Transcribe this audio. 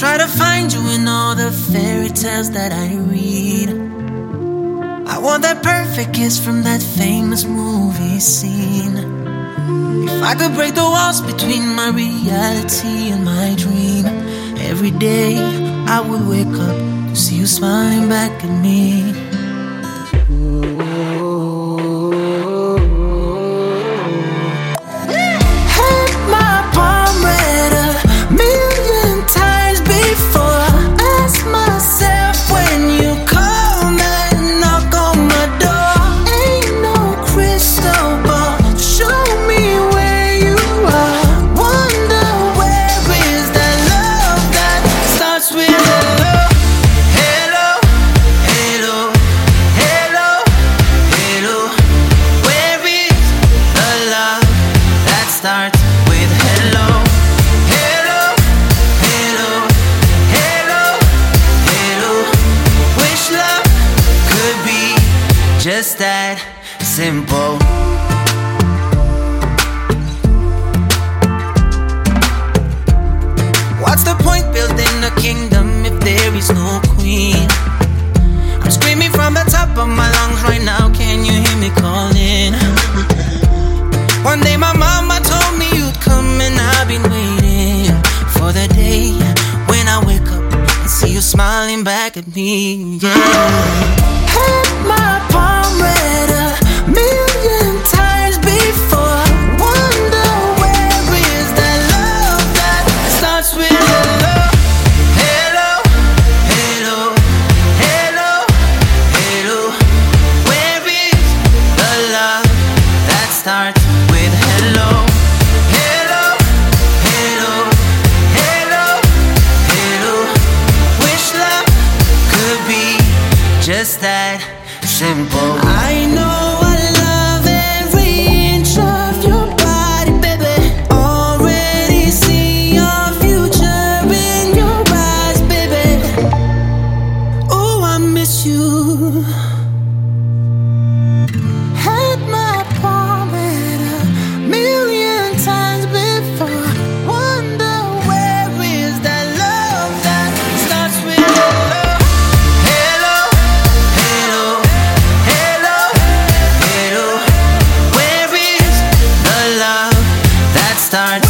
try to find you in all the fairy tales that I read. I want that perfect kiss from that famous movie scene. If I could break the walls between my reality and my dream, every day I would wake up to see you smiling back at me. Starts with hello, hello, hello, hello, hello. Wish love could be just that simple. What's the point building a kingdom if there is no queen? I'm screaming from the top of my lungs right now, can you hear me calling? One day my mama told me you'd come, and I've been waiting for the day when I wake up and see you smiling back at me, yeah. Had my palm read a million times before. Wonder where is that love that starts with hello, hello, hello, hello, hello. Where is the love that starts with hello, hello, hello, hello, hello. Wish love could be just that simple. I know I love every inch of your body, baby. Already see your future in your eyes, baby. Oh, I miss you. Had my palm read a million times before. Wonder where is that love that starts with hello, hello, hello, hello, hello. Where is the love that starts